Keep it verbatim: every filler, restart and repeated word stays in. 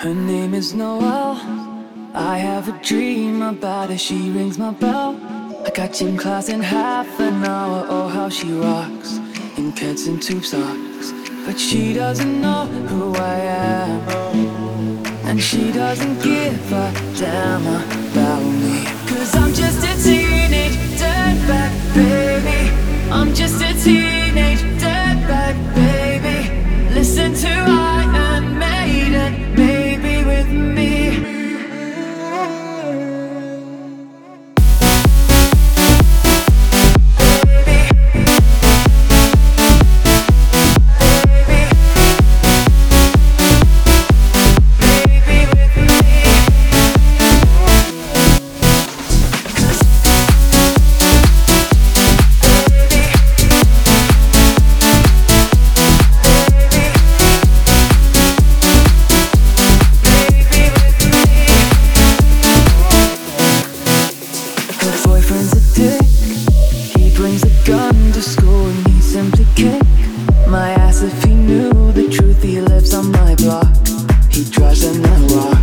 Her name is Noelle. I have a dream about her, she rings my bell. I got gym class in half an hour, oh how she rocks in pants and tube socks. But she doesn't know who I am, and she doesn't give a damn about me. Cause I'm just a teenage dirtbag baby. I'm just a teenage dirtbag baby. Listen to Iron Maiden, maybe with me. My ass if he knew the truth. He lives on my block, he drives in the rock.